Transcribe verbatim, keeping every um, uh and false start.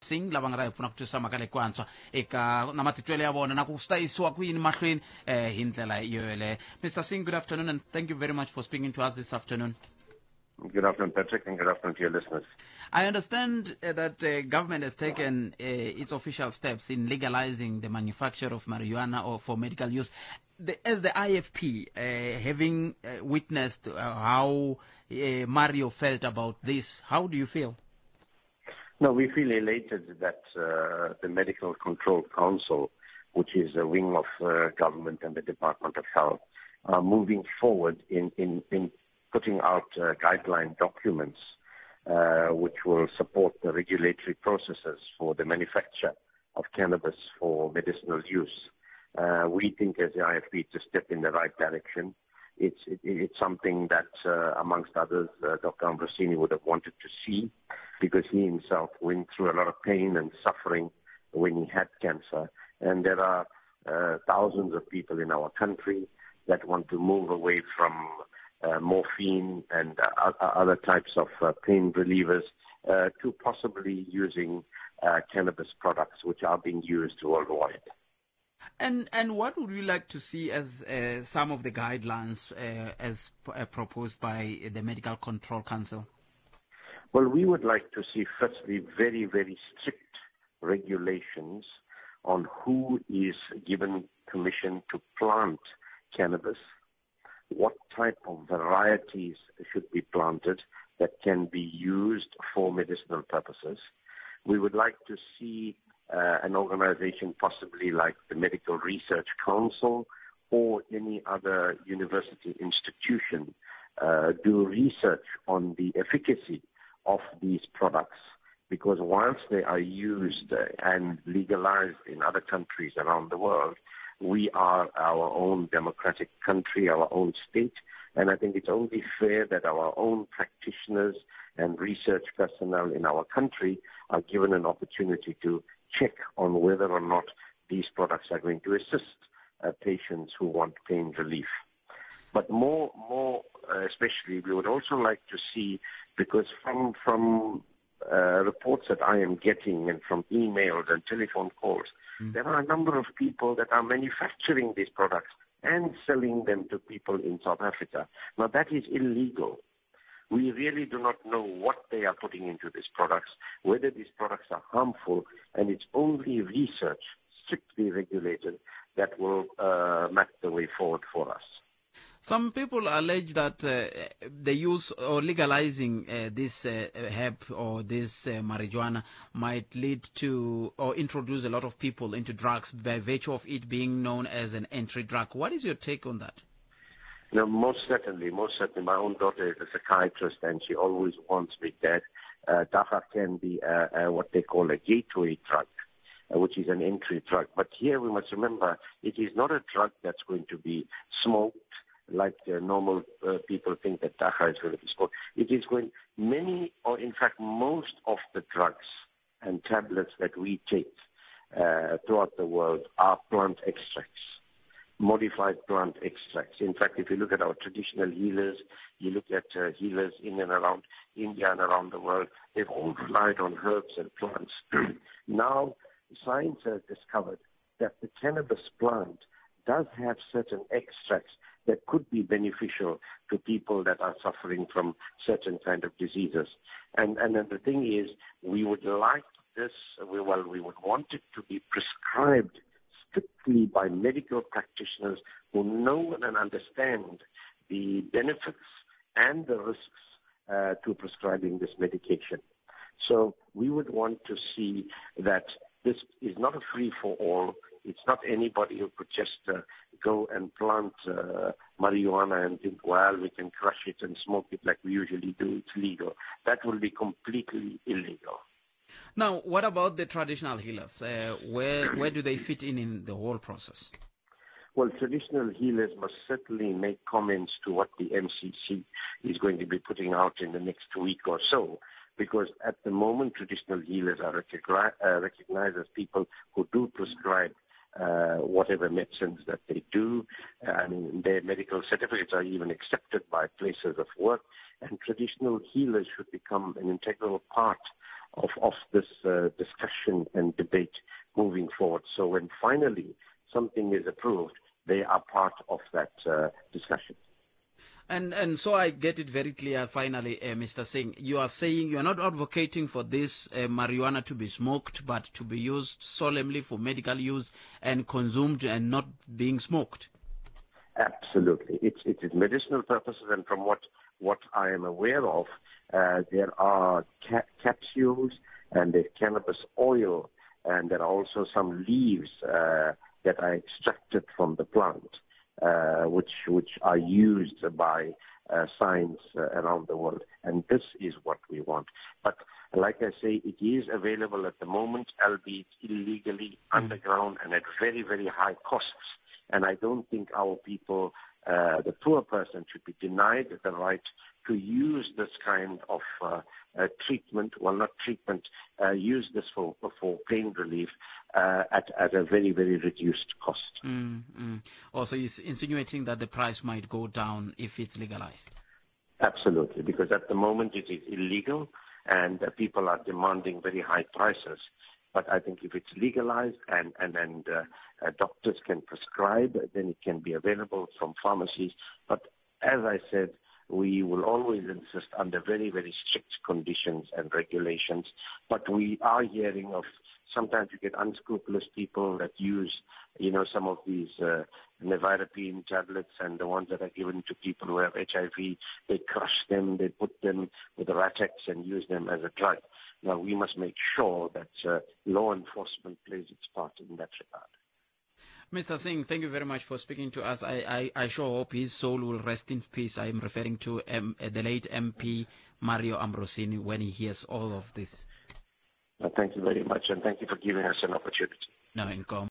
sing lava nga ta hi pfuna ku twisisa mhaka leyi ku antswa eka na matitwelo ya vona na ku swi ta yisiwa ku yini mahlweni eh, hi ndlela yoyeleyo. Mister Singh, good afternoon and thank you very much for speaking to us this afternoon. Good afternoon, Patrick, and good afternoon to your listeners. I understand uh, that uh, government has taken uh, its official steps in legalizing the manufacture of marijuana or for medical use. The, as the I F P, uh, having uh, witnessed uh, how uh, Mario felt about this, how do you feel? No, we feel elated that uh, the Medical Control Council, which is a wing of uh, government and the Department of Health, are moving forward in, in, in putting out uh, guideline documents uh, which will support the regulatory processes for the manufacture of cannabis for medicinal use. Uh, we think as the I F P it's a step in the right direction. It's, it, it's something that, uh, amongst others, uh, Doctor Ambrosini would have wanted to see because he himself went through a lot of pain and suffering when he had cancer. And there are uh, thousands of people in our country that want to move away from uh, morphine and uh, other types of uh, pain relievers uh, to possibly using uh, cannabis products which are being used worldwide. And and what would you like to see as uh, some of the guidelines uh, as uh, proposed by the Medical Control Council? Well, we would like to see firstly very, very strict regulations on who is given permission to plant cannabis, what type of varieties should be planted that can be used for medicinal purposes. We would like to see uh, an organization possibly like the Medical Research Council or any other university institution uh, do research on the efficacy of these products, because once they are used and legalized in other countries around the world, we are our own democratic country, our own state, and I think it's only fair that our own practitioners and research personnel in our country are given an opportunity to check on whether or not these products are going to assist uh, patients who want pain relief. But more, more uh, especially, we would also like to see, because from from uh, reports that I am getting and from emails and telephone calls, mm. there are a number of people that are manufacturing these products and selling them to people in South Africa. Now, that is illegal. We really do not know what they are putting into these products, whether these products are harmful, and it's only research, strictly regulated, that will uh, map the way forward for us. Some people allege that uh, the use or legalizing uh, this uh, hemp or this uh, marijuana might lead to or introduce a lot of people into drugs by virtue of it being known as an entry drug. What is your take on that? No, most certainly, most certainly. My own daughter is a psychiatrist, and she always warns me that uh, dagga can be uh, uh, what they call a gateway drug, uh, which is an entry drug. But here we must remember, it is not a drug that's going to be smoked like uh, normal uh, people think that dagga is going to be smoked. It is going, many, or in fact most of the drugs and tablets that we take uh, throughout the world are plant extracts. Modified plant extracts. In fact, if you look at our traditional healers, you look at uh, healers in and around India and around the world, they've all relied on herbs and plants. Now, science has discovered that the cannabis plant does have certain extracts that could be beneficial to people that are suffering from certain kind of diseases. And, and then the thing is, we would like this, we, well, we would want it to be prescribed strictly by medical practitioners who know and understand the benefits and the risks uh, to prescribing this medication. So we would want to see that this is not a free-for-all. It's not anybody who could just uh, go and plant uh, marijuana and think, well, we can crush it and smoke it like we usually do. It's legal. That will be completely illegal. Now, what about the traditional healers? Uh, where where do they fit in in the whole process? Well, traditional healers must certainly make comments to what the M C C is going to be putting out in the next week or so, because at the moment, traditional healers are recogni- uh, recognized as people who do prescribe uh, whatever medicines that they do. Uh, I mean, their medical certificates are even accepted by places of work, and traditional healers should become an integral part of, of this uh, discussion and debate moving forward. So when finally something is approved, they are part of that uh, discussion. And and so I get it very clear finally, uh, Mister Singh. You are saying you are not advocating for this uh, marijuana to be smoked, but to be used solemnly for medical use and consumed and not being smoked. Absolutely. It's, it is medicinal purposes, and from what, what I am aware of, uh, there are ca- capsules and there's cannabis oil, and there are also some leaves uh, that are extracted from the plant, uh, which, which are used by uh, science uh, around the world. And this is what we want. But like I say, it is available at the moment, albeit illegally, mm. underground, and at very, very high costs. And I don't think our people, uh, the poor person, should be denied the right to use this kind of uh, uh, treatment, well, not treatment, uh, use this for for pain relief uh, at, at a very, very reduced cost. Mm, mm. Also, he's insinuating that the price might go down if it's legalized. Absolutely, because at the moment it is illegal and uh, people are demanding very high prices. But I think if it's legalized and, and, and uh, uh, doctors can prescribe, then it can be available from pharmacies. But as I said, we will always insist under very, very strict conditions and regulations. But we are hearing of sometimes you get unscrupulous people that use, you know, some of these uh, nevirapine tablets and the ones that are given to people who have H I V. They crush them, they put them with the Ratex and use them as a drug. Now, we must make sure that uh, law enforcement plays its part in that regard. Mister Singh, thank you very much for speaking to us. I, I, I sure hope his soul will rest in peace. I am referring to um, the late M P Mario Ambrosini when he hears all of this. Uh, thank you very much, and thank you for giving us an opportunity. No, in